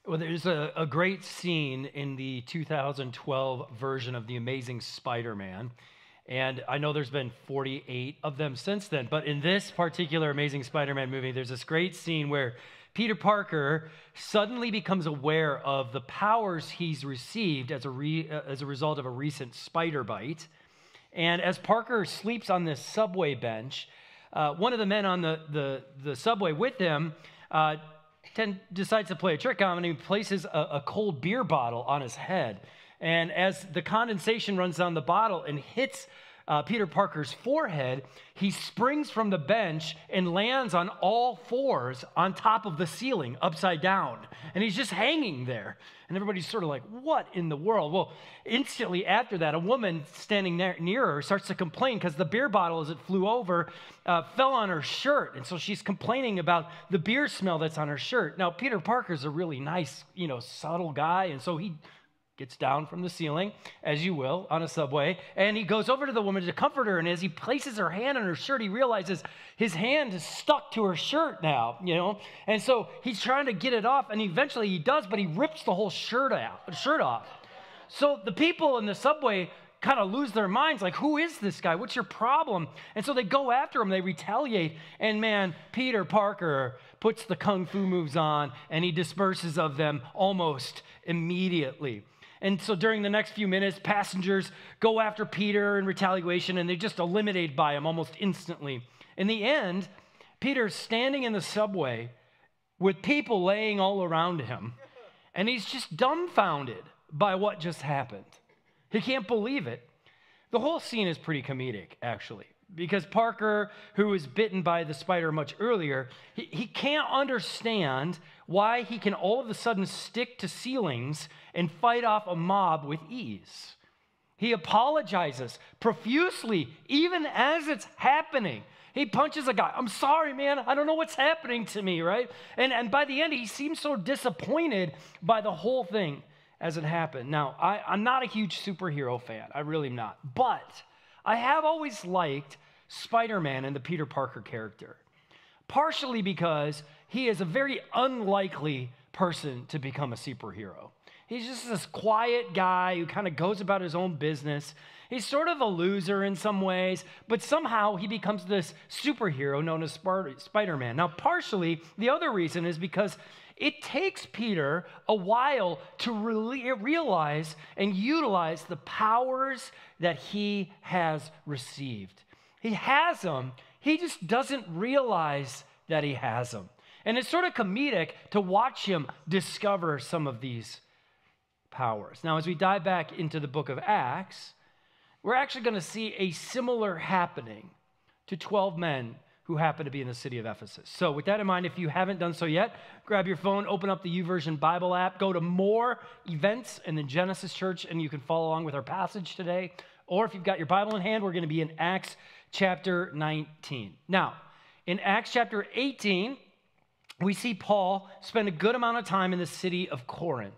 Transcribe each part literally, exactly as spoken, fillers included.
Well, there's a, a great scene in the two thousand twelve version of The Amazing Spider-Man. And I know there's been forty-eight of them since then. But in this particular Amazing Spider-Man movie, there's this great scene where Peter Parker suddenly becomes aware of the powers he's received as a, re, uh, as a result of a recent spider bite. And as Parker sleeps on this subway bench, uh, one of the men on the, the, the subway with him uh, Ten decides to play a trick on him, and he places a, a cold beer bottle on his head. And as the condensation runs down the bottle and hits uh, Peter Parker's forehead, he springs from the bench and lands on all fours on top of the ceiling, upside down. And he's just hanging there. And everybody's sort of like, what in the world? Well, instantly after that, a woman standing near, near her starts to complain because the beer bottle, as it flew over, uh, fell on her shirt. And so she's complaining about the beer smell that's on her shirt. Now, Peter Parker's a really nice, you know, subtle guy. And so he gets down from the ceiling, as you will, on a subway, and he goes over to the woman to comfort her, and as he places her hand on her shirt, he realizes his hand is stuck to her shirt now, you know, and so he's trying to get it off, and eventually he does, but he rips the whole shirt out, shirt off. So the people in the subway kind of lose their minds, like, who is this guy? What's your problem? And so they go after him, they retaliate, and man, Peter Parker puts the kung fu moves on, and he disperses of them almost immediately. And so during the next few minutes, passengers go after Peter in retaliation, and they're just eliminated by him almost instantly. In the end, Peter's standing in the subway with people laying all around him, and he's just dumbfounded by what just happened. He can't believe it. The whole scene is pretty comedic, actually, because Parker, who was bitten by the spider much earlier, he, he can't understand why he can all of a sudden stick to ceilings and fight off a mob with ease. He apologizes profusely, even as it's happening. He punches a guy. I'm sorry, man. I don't know what's happening to me, right? And, and by the end, he seems so disappointed by the whole thing as it happened. Now, I, I'm not a huge superhero fan. I really am not. But I have always liked Spider-Man and the Peter Parker character, partially because he is a very unlikely person to become a superhero. He's just this quiet guy who kind of goes about his own business. He's sort of a loser in some ways, but somehow he becomes this superhero known as Spider-Man. Now, partially, the other reason is because it takes Peter a while to really realize and utilize the powers that he has received. He has them, he just doesn't realize that he has them. And it's sort of comedic to watch him discover some of these powers. Now, as we dive back into the book of Acts, we're actually going to see a similar happening to twelve men who happen to be in the city of Ephesus. So with that in mind, if you haven't done so yet, grab your phone, open up the YouVersion Bible app, go to More Events in the Genesis Church, and you can follow along with our passage today. Or if you've got your Bible in hand, we're going to be in Acts chapter nineteen. Now, in Acts chapter eighteen, we see Paul spend a good amount of time in the city of Corinth,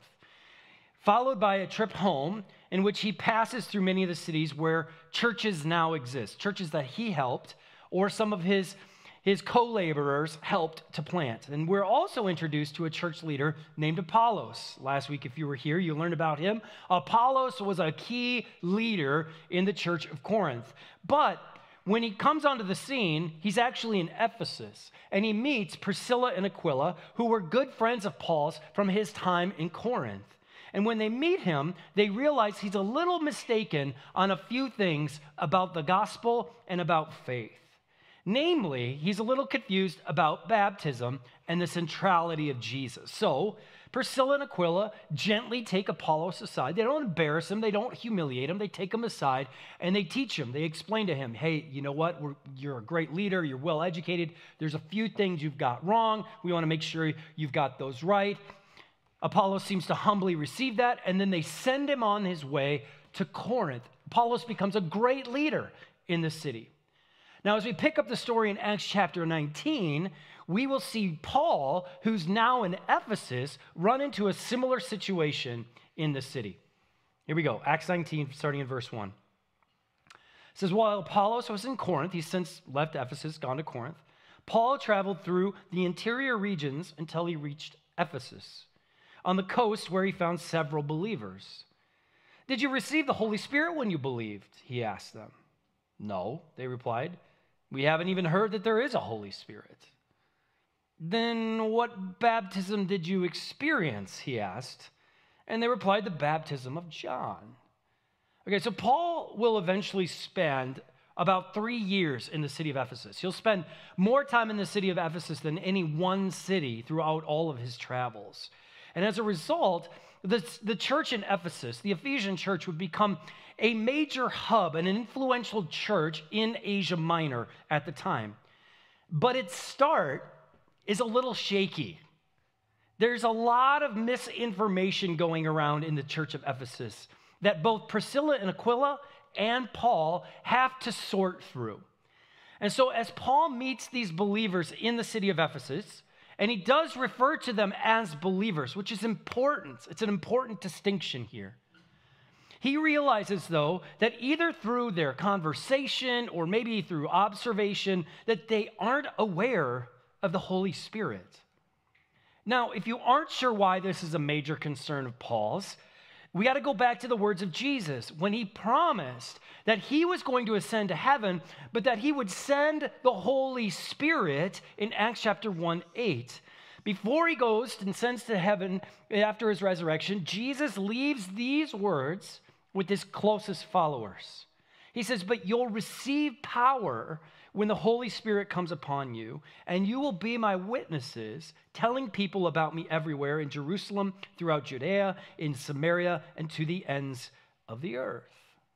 followed by a trip home in which he passes through many of the cities where churches now exist, churches that he helped or some of his, his co-laborers helped to plant. And we're also introduced to a church leader named Apollos. Last week, if you were here, you learned about him. Apollos was a key leader in the church of Corinth. But when he comes onto the scene, he's actually in Ephesus, and he meets Priscilla and Aquila, who were good friends of Paul's from his time in Corinth. And when they meet him, they realize he's a little mistaken on a few things about the gospel and about faith. Namely, he's a little confused about baptism and the centrality of Jesus. So Priscilla and Aquila gently take Apollos aside. They don't embarrass him. They don't humiliate him. They take him aside and they teach him. They explain to him, hey, you know what? We're, you're a great leader. You're well educated. There's a few things you've got wrong. We want to make sure you've got those right. Apollos seems to humbly receive that, and then they send him on his way to Corinth. Apollos becomes a great leader in the city. Now, as we pick up the story in Acts chapter nineteen, we will see Paul, who's now in Ephesus, run into a similar situation in the city. Here we go, Acts nineteen, starting in verse one. It says, while Apollos was in Corinth, he's since left Ephesus, gone to Corinth, Paul traveled through the interior regions until he reached Ephesus. on the coast where he found several believers. "Did you receive the Holy Spirit when you believed?" he asked them. "No," they replied. "We haven't even heard that there is a Holy Spirit." "Then what baptism did you experience?" he asked. And they replied, "The baptism of John." Okay, so Paul will eventually spend about three years in the city of Ephesus. He'll spend more time in the city of Ephesus than any one city throughout all of his travels. And as a result, the, the church in Ephesus, the Ephesian church, would become a major hub, an influential church in Asia Minor at the time. But its start is a little shaky. There's a lot of misinformation going around in the church of Ephesus that both Priscilla and Aquila and Paul have to sort through. And so as Paul meets these believers in the city of Ephesus, and he does refer to them as believers, which is important. It's an important distinction here. He realizes, though, that either through their conversation or maybe through observation, that they aren't aware of the Holy Spirit. Now, if you aren't sure why this is a major concern of Paul's, we got to go back to the words of Jesus when he promised that he was going to ascend to heaven, but that he would send the Holy Spirit in Acts chapter one, eight. Before he goes and sends to heaven after his resurrection, Jesus leaves these words with his closest followers. He says, "But you'll receive power when the Holy Spirit comes upon you, and you will be my witnesses, telling people about me everywhere in Jerusalem, throughout Judea, in Samaria, and to the ends of the earth."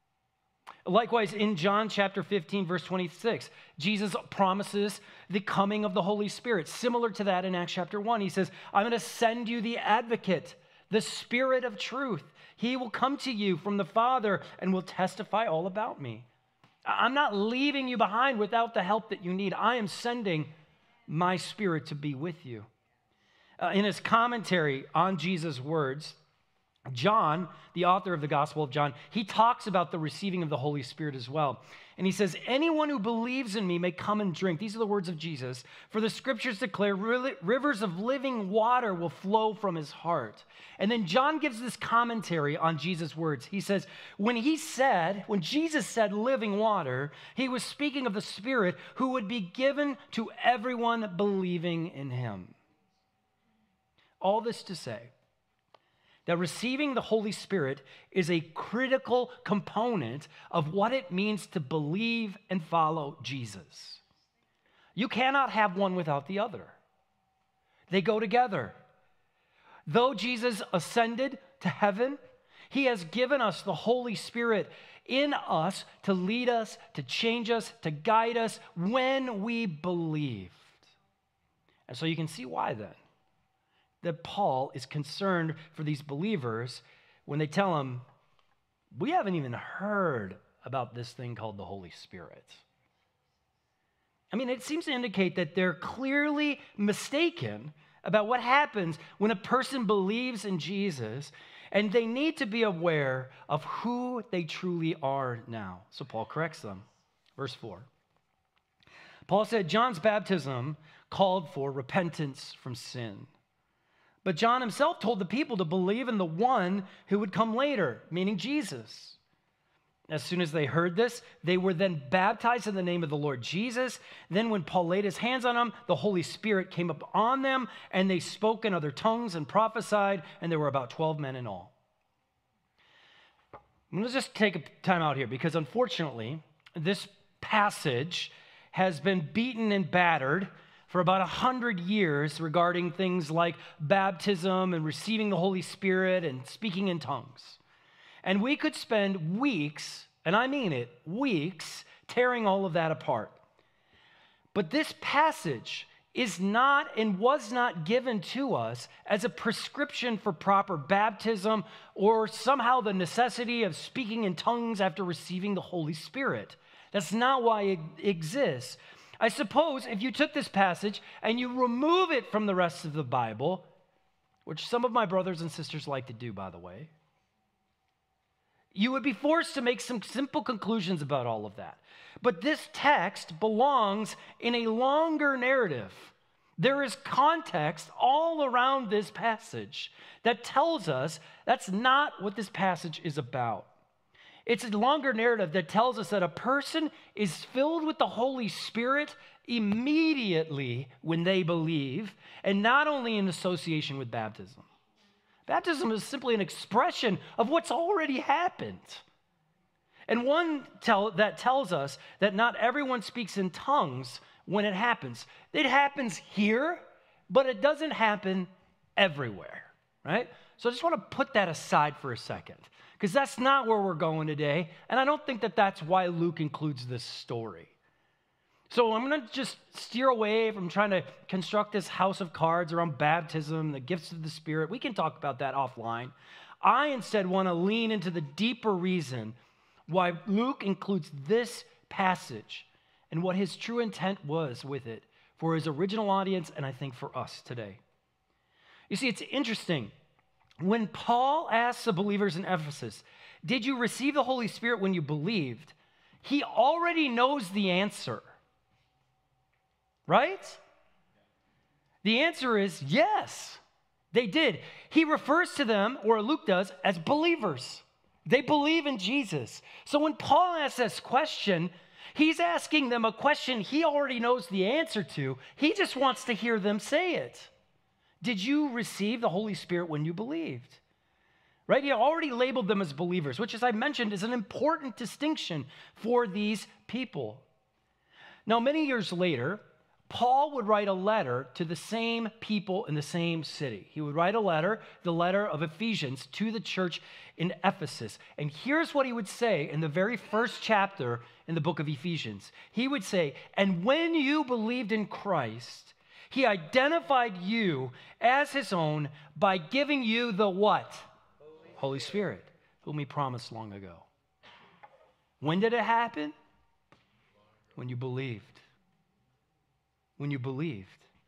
Likewise, in John chapter fifteen, verse twenty-six, Jesus promises the coming of the Holy Spirit. Similar to that in Acts chapter one, he says, "I'm going to send you the advocate, the Spirit of truth. He will come to you from the Father and will testify all about me." I'm not leaving you behind without the help that you need. I am sending my Spirit to be with you. Uh, in his commentary on Jesus' words, John, the author of the Gospel of John, he talks about the receiving of the Holy Spirit as well. And he says, "Anyone who believes in me may come and drink." These are the words of Jesus. "For the scriptures declare rivers of living water will flow from his heart." And then John gives this commentary on Jesus' words. He says, when he said, when Jesus said living water, he was speaking of the Spirit who would be given to everyone believing in him. All this to say that receiving the Holy Spirit is a critical component of what it means to believe and follow Jesus. You cannot have one without the other. They go together. Though Jesus ascended to heaven, he has given us the Holy Spirit in us to lead us, to change us, to guide us when we believed. And so you can see why then that Paul is concerned for these believers when they tell him, "We haven't even heard about this thing called the Holy Spirit." I mean, it seems to indicate that they're clearly mistaken about what happens when a person believes in Jesus, and they need to be aware of who they truly are now. So Paul corrects them. Verse four. Paul said, "John's baptism called for repentance from sin. But John himself told the people to believe in the one who would come later," meaning Jesus. As soon as they heard this, they were then baptized in the name of the Lord Jesus. Then when Paul laid his hands on them, the Holy Spirit came up on them, and they spoke in other tongues and prophesied, and there were about twelve men in all. I'm going to just take a time out here because unfortunately, this passage has been beaten and battered for about a hundred years regarding things like baptism and receiving the Holy Spirit and speaking in tongues. And we could spend weeks, and I mean it, weeks, tearing all of that apart. But this passage is not and was not given to us as a prescription for proper baptism or somehow the necessity of speaking in tongues after receiving the Holy Spirit. That's not why it exists. I suppose if you took this passage and you remove it from the rest of the Bible, which some of my brothers and sisters like to do, by the way, you would be forced to make some simple conclusions about all of that. But this text belongs in a longer narrative There is context all around this passage that tells us that's not what this passage is about. It's a longer narrative that tells us that a person is filled with the Holy Spirit immediately when they believe, and not only in association with baptism. Baptism is simply an expression of what's already happened. And one tell, that tells us that not everyone speaks in tongues when it happens. It happens here, but it doesn't happen everywhere, right? So I just want to put that aside for a second, because that's not where we're going today, and I don't think that that's why Luke includes this story. So I'm going to just steer away from trying to construct this house of cards around baptism, the gifts of the Spirit. We can talk about that offline. I instead want to lean into the deeper reason why Luke includes this passage and what his true intent was with it for his original audience, and I think for us today. You see, it's interesting. When Paul asks the believers in Ephesus, did you receive the Holy Spirit when you believed? He already knows the answer. Right? The answer is yes, they did. He refers to them, or Luke does, as believers. They believe in Jesus. So when Paul asks this question, he's asking them a question he already knows the answer to. He just wants to hear them say it. Did you receive the Holy Spirit when you believed? Right? He already labeled them as believers, which, as I mentioned, is an important distinction for these people. Now, many years later, Paul would write a letter to the same people in the same city. He would write a letter, the letter of Ephesians, to the church in Ephesus. And here's what he would say in the very first chapter in the book of Ephesians. He would say, and when you believed in Christ, he identified you as his own by giving you the what? Holy, Holy Spirit, whom he promised long ago. When did it happen? When you believed. When you believed.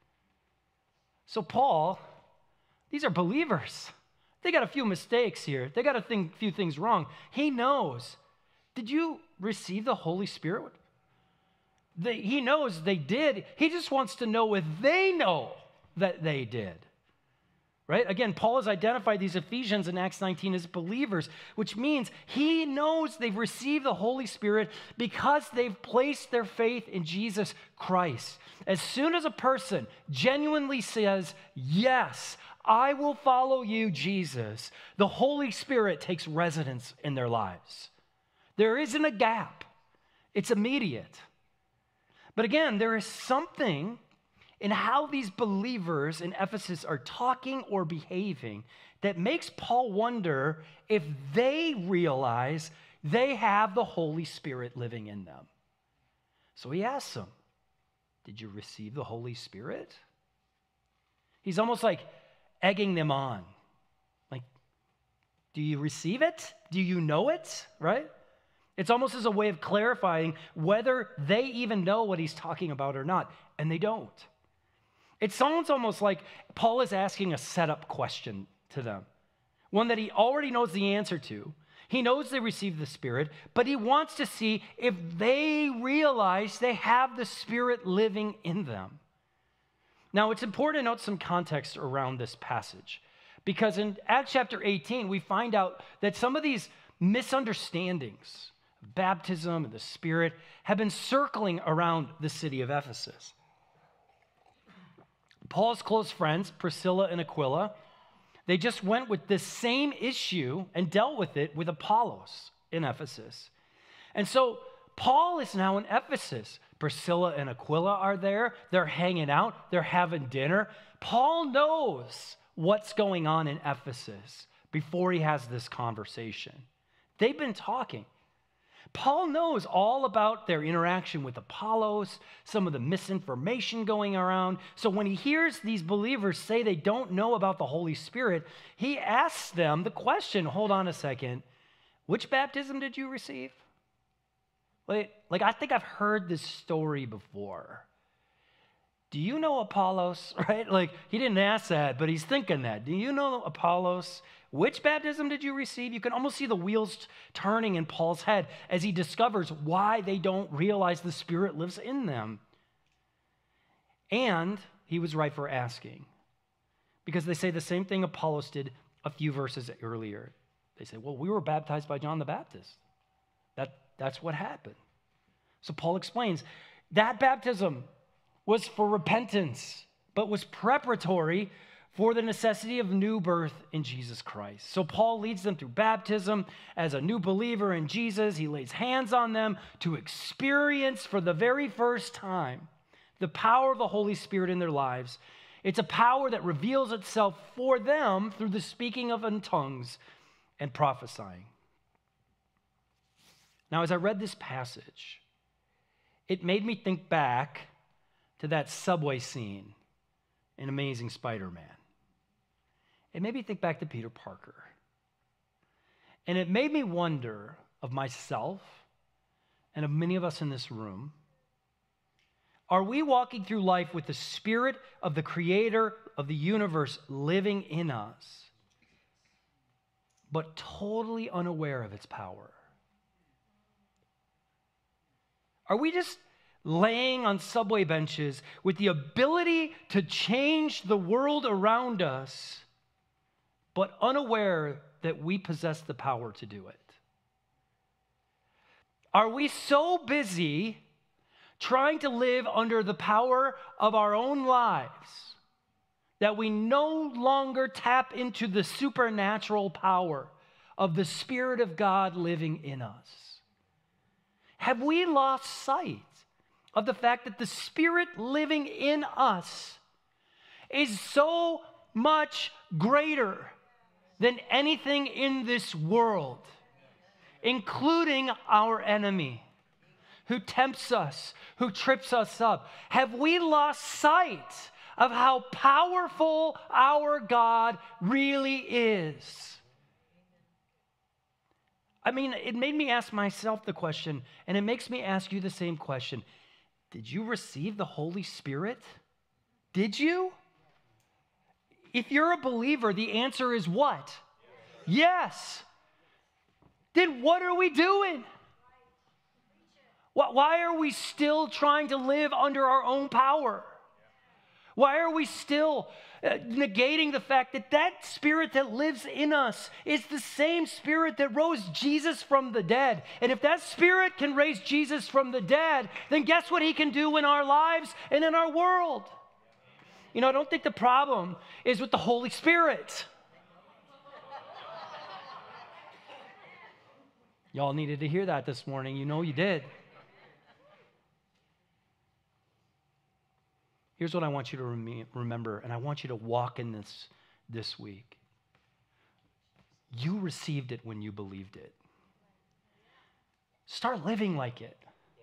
So Paul, these are believers. They got a few mistakes here. They got a thing, few things wrong. He knows. Did you receive the Holy Spirit? They, he knows they did. He just wants to know if they know that they did. Right? Again, Paul has identified these Ephesians in Acts nineteen as believers, which means he knows they've received the Holy Spirit because they've placed their faith in Jesus Christ. As soon as a person genuinely says, yes, I will follow you, Jesus, the Holy Spirit takes residence in their lives. There isn't a gap. It's immediate. But again, there is something in how these believers in Ephesus are talking or behaving that makes Paul wonder if they realize they have the Holy Spirit living in them. So he asks them, did you receive the Holy Spirit? He's almost like egging them on. Like, do you receive it? Do you know it? Right? It's almost as a way of clarifying whether they even know what he's talking about or not, and they don't. It sounds almost like Paul is asking a setup question to them, one that he already knows the answer to. He knows they received the Spirit, but he wants to see if they realize they have the Spirit living in them. Now, it's important to note some context around this passage, because in Acts chapter eighteen, we find out that some of these misunderstandings of baptism and the Spirit have been circling around the city of Ephesus. Paul's close friends, Priscilla and Aquila, they just went with this same issue and dealt with it with Apollos in Ephesus. And so Paul is now in Ephesus. Priscilla and Aquila are there. They're hanging out. They're having dinner. Paul knows what's going on in Ephesus before he has this conversation. They've been talking. Paul knows all about their interaction with Apollos, some of the misinformation going around. So when he hears these believers say they don't know about the Holy Spirit, he asks them the question, hold on a second, which baptism did you receive? Like, like I think I've heard this story before. Do you know Apollos, right? Like, he didn't ask that, but he's thinking that. Do you know Apollos? Which baptism did you receive? You can almost see the wheels turning in Paul's head as he discovers why they don't realize the Spirit lives in them. And he was right for asking. Because they say the same thing Apollos did a few verses earlier. They say, well, we were baptized by John the Baptist. That, that's what happened. So Paul explains, that baptism was for repentance, but was preparatory for the necessity of new birth in Jesus Christ. So Paul leads them through baptism as a new believer in Jesus. He lays hands on them to experience for the very first time the power of the Holy Spirit in their lives. It's a power that reveals itself for them through the speaking of in tongues and prophesying. Now, as I read this passage, it made me think back to that subway scene in Amazing Spider-Man. It made me think back to Peter Parker. And it made me wonder of myself and of many of us in this room, are we walking through life with the Spirit of the Creator of the universe living in us, but totally unaware of its power? Are we just laying on subway benches with the ability to change the world around us, but unaware that we possess the power to do it? Are we so busy trying to live under the power of our own lives that we no longer tap into the supernatural power of the Spirit of God living in us? Have we lost sight of the fact that the Spirit living in us is so much greater than anything in this world, including our enemy, who tempts us, who trips us up? Have we lost sight of how powerful our God really is? I mean, it made me ask myself the question, and it makes me ask you the same question. Did you receive the Holy Spirit? Did you? If you're a believer, the answer is what? Yes. Then what are we doing? Why are we still trying to live under our own power? Why are we still uh, negating the fact that that Spirit that lives in us is the same Spirit that rose Jesus from the dead? And if that Spirit can raise Jesus from the dead, then guess what He can do in our lives and in our world? You know, I don't think the problem is with the Holy Spirit. Y'all needed to hear that this morning. You know you did. Here's what I want you to rem- remember, and I want you to walk in this this week. You received it when you believed it. Start living like it.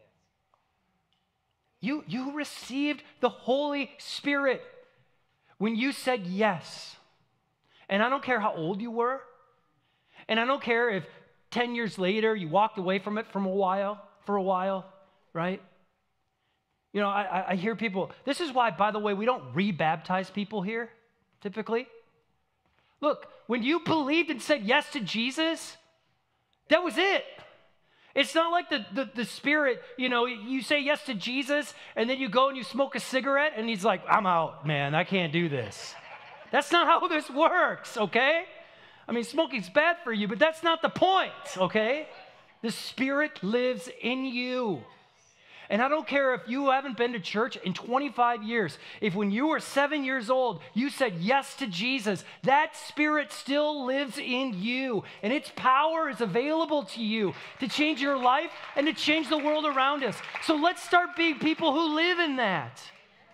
You, you received the Holy Spirit when you said yes. And I don't care how old you were, and I don't care if ten years later you walked away from it from a while, for a while, right? You know, I, I hear people, this is why, by the way, we don't re-baptize people here, typically. Look, when you believed and said yes to Jesus, that was it. It's not like the, the, the Spirit, you know, you say yes to Jesus, and then you go and you smoke a cigarette, and He's like, I'm out, man, I can't do this. That's not how this works, okay? I mean, smoking's bad for you, but that's not the point, okay? The Spirit lives in you. And I don't care if you haven't been to church in twenty-five years. If when you were seven years old, you said yes to Jesus, that Spirit still lives in you. And its power is available to you to change your life and to change the world around us. So let's start being people who live in that.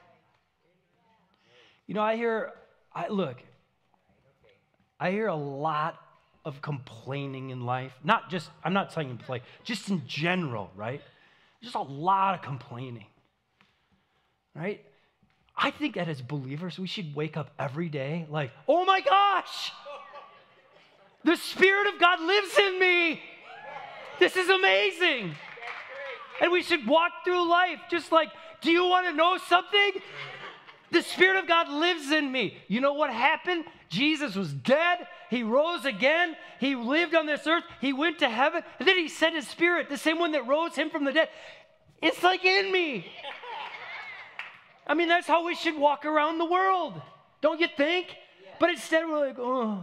You know, I hear, I look, I hear a lot of complaining in life. Not just, I'm not saying play, just in general, right? Just a lot of complaining, right? I think that as believers, we should wake up every day like, oh my gosh, the Spirit of God lives in me. This is amazing. And we should walk through life just like, do you want to know something? The Spirit of God lives in me. You know what happened? Jesus was dead. He rose again. He lived on this earth. He went to heaven. And then He sent His Spirit, the same one that rose Him from the dead. It's like in me. I mean, that's how we should walk around the world, don't you think? Yeah. But instead we're like, oh,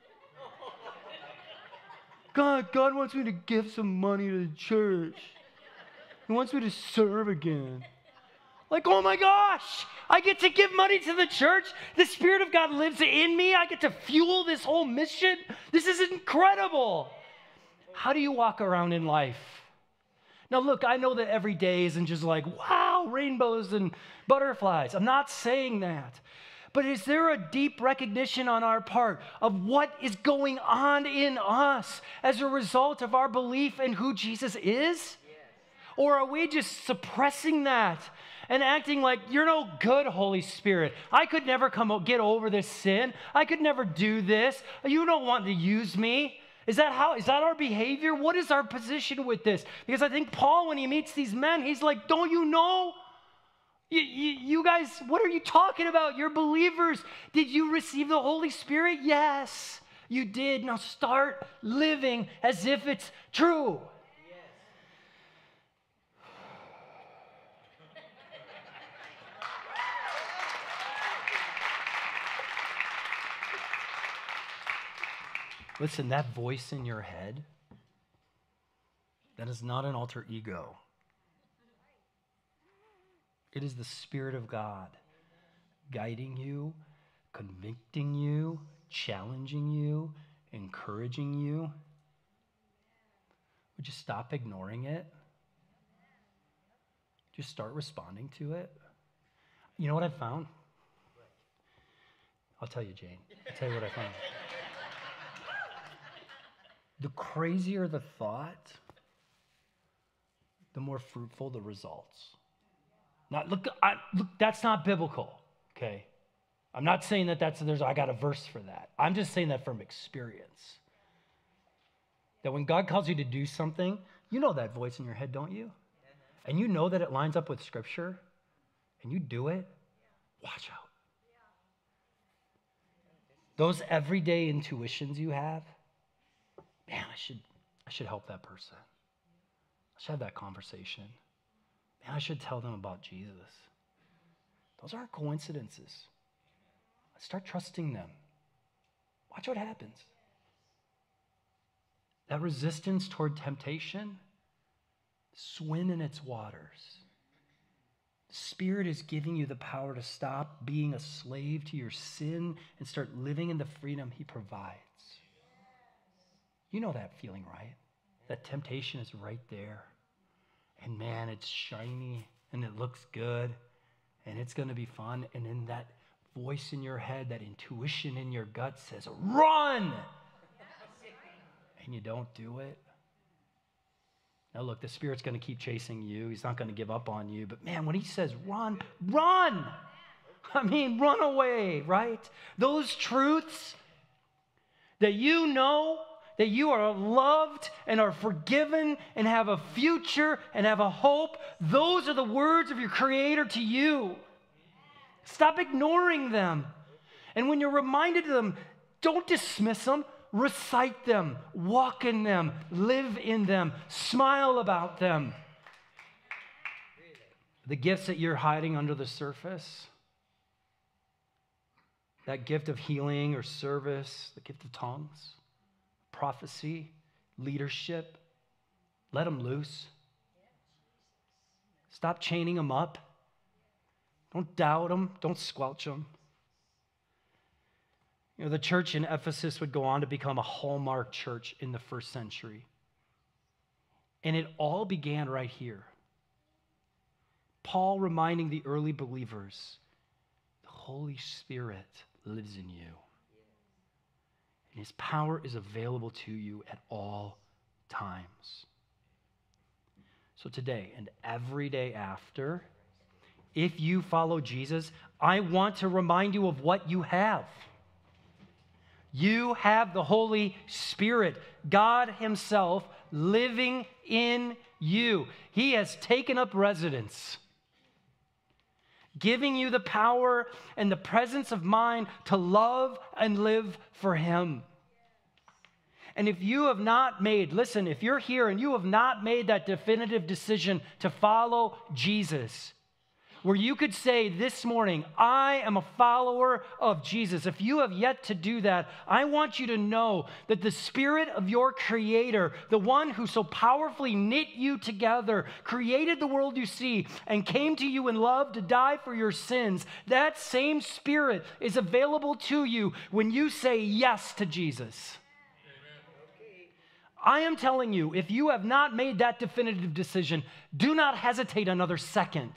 God, God wants me to give some money to the church. He wants me to serve again. Like, oh my gosh, I get to give money to the church. The Spirit of God lives in me. I get to fuel this whole mission. This is incredible. How do you walk around in life? Now, look, I know that every day isn't just like, wow, rainbows and butterflies. I'm not saying that. But is there a deep recognition on our part of what is going on in us as a result of our belief in who Jesus is? Yes. Or are we just suppressing that and acting like, you're no good, Holy Spirit. I could never come get over this sin. I could never do this. You don't want to use me. Is that how, is that our behavior? What is our position with this? Because I think Paul, when he meets these men, he's like, don't you know? You, you, you guys, what are you talking about? You're believers. Did you receive the Holy Spirit? Yes, you did. Now start living as if it's true. Listen, that voice in your head, that is not an alter ego. It is the Spirit of God guiding you, convicting you, challenging you, encouraging you. Would you stop ignoring it? Just start responding to it. You know what I found? I'll tell you, Jane. I'll tell you what I found. The crazier the thought, the more fruitful the results. Now, look, I, look, that's not biblical, okay? I'm not saying that that's, there's, I got a verse for that. I'm just saying that from experience. That when God calls you to do something, you know that voice in your head, don't you? And you know that it lines up with Scripture, and you do it, watch out. Those everyday intuitions you have, man, I should, I should help that person. I should have that conversation. Man, I should tell them about Jesus. Those aren't coincidences. Start trusting them. Watch what happens. That resistance toward temptation, swim in its waters. The Spirit is giving you the power to stop being a slave to your sin and start living in the freedom He provides. You know that feeling, right? That temptation is right there. And man, it's shiny and it looks good and it's going to be fun. And then that voice in your head, that intuition in your gut says, run! And you don't do it. Now look, the Spirit's going to keep chasing you. He's not going to give up on you. But man, when He says run, run! I mean, run away, right? Those truths that you know, that you are loved and are forgiven and have a future and have a hope. Those are the words of your Creator to you. Stop ignoring them. And when you're reminded of them, don't dismiss them. Recite them. Walk in them. Live in them. Smile about them. The gifts that you're hiding under the surface, that gift of healing or service, the gift of tongues, prophecy, leadership, let them loose. Stop chaining them up. Don't doubt them. Don't squelch them. You know, the church in Ephesus would go on to become a hallmark church in the first century. And it all began right here. Paul reminding the early believers, the Holy Spirit lives in you. And His power is available to you at all times. So today and every day after, if you follow Jesus, I want to remind you of what you have. You have the Holy Spirit, God Himself living in you. He has taken up residence, giving you the power and the presence of mind to love and live for Him. And if you have not made, listen, if you're here and you have not made that definitive decision to follow Jesus, where you could say this morning, I am a follower of Jesus. If you have yet to do that, I want you to know that the Spirit of your Creator, the one who so powerfully knit you together, created the world you see, and came to you in love to die for your sins, that same Spirit is available to you when you say yes to Jesus. I am telling you, if you have not made that definitive decision, do not hesitate another second.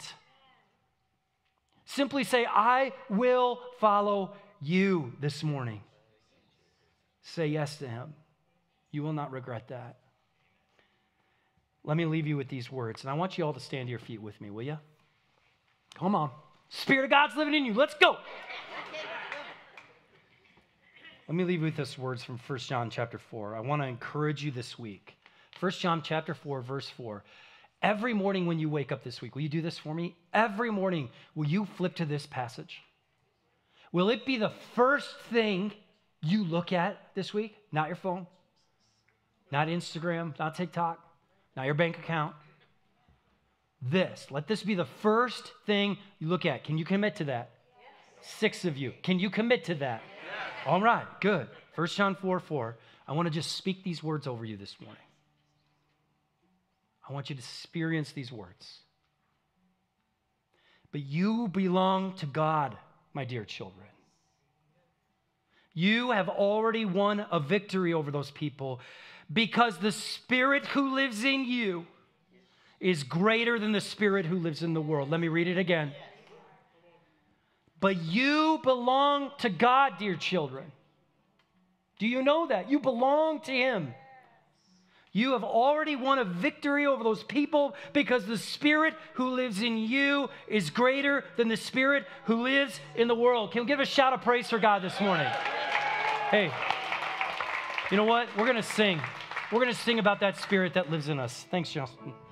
Simply say, I will follow you this morning. Say yes to him. You will not regret that. Let me leave you with these words, and I want you all to stand to your feet with me, will you? Come on. Spirit of God's living in you. Let's go. Let me leave you with these words from First John chapter four. I want to encourage you this week. First John chapter four, verse four. Every morning when you wake up this week, will you do this for me? Every morning, will you flip to this passage? Will it be the first thing you look at this week? Not your phone, not Instagram, not TikTok, not your bank account. This. Let this be the first thing you look at. Can you commit to that? Yes. Six of you. Can you commit to that? Yes. All right, good. First John four, four. I want to just speak these words over you this morning. I want you to experience these words. But you belong to God, my dear children. You have already won a victory over those people because the Spirit who lives in you is greater than the spirit who lives in the world. Let me read it again. But you belong to God, dear children. Do you know that? You belong to him. You have already won a victory over those people because the Spirit who lives in you is greater than the spirit who lives in the world. Can we give a shout of praise for God this morning? Hey, you know what? We're going to sing. We're going to sing about that Spirit that lives in us. Thanks, Justin.